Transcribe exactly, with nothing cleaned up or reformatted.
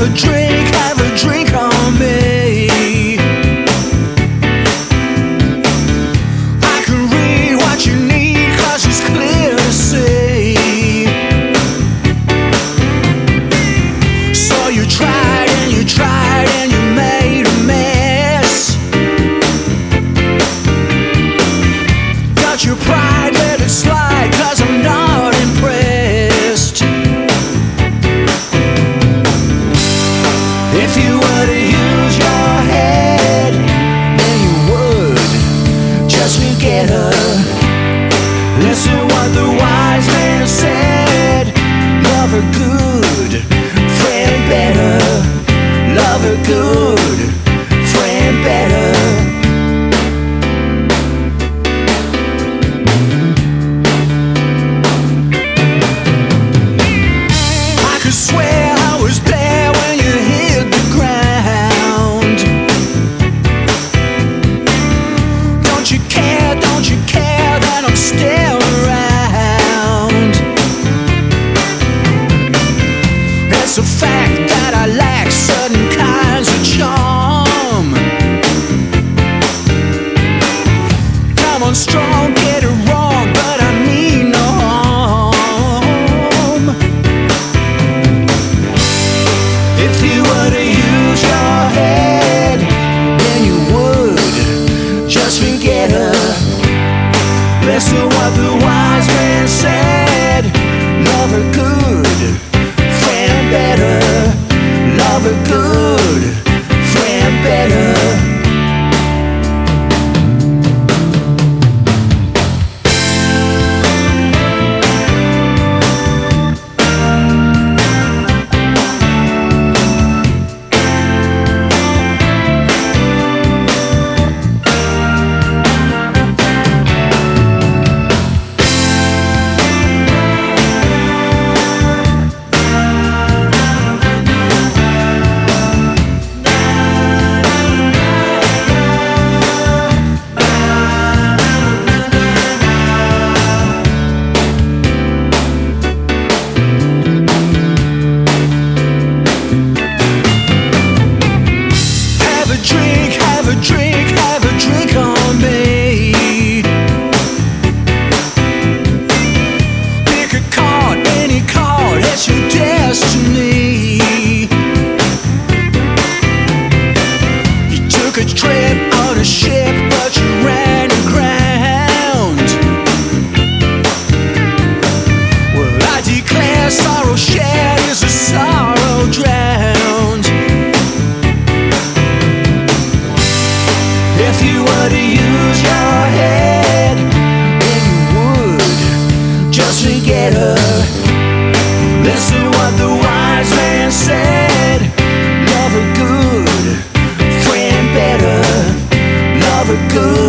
a drink, have a drink on me. I can read what you need, 'cause it's clear to see. So you tried and you tried and you made a mess. Got your pride, let it slide, 'cause I'm not impressed. If you were to use your head, then you would just forget her. Listen what the wise man said. Love her good, friend better. Love her good, friend better. I could swear I was there when you hit the ground. Don't you care, don't you care that I'm still around? It's a fact that I lack certain kinds of charm. Come on strong, get it wrong, but I mean no harm. If you were to use your head, then you would just forget her. Listen what the wise man said. Love her good, friend better. Love her good, friend better. Have a drink, have a drink, have a drink on me. Pick a card, any card, it's your destiny. You took a trip on a ship, but you ran aground. Well, I declare sorrow shared is a sorrow drowned. If you were to use your head, then you would just forget her. Listen what the wise man said. Love her good, friend better. Love her good.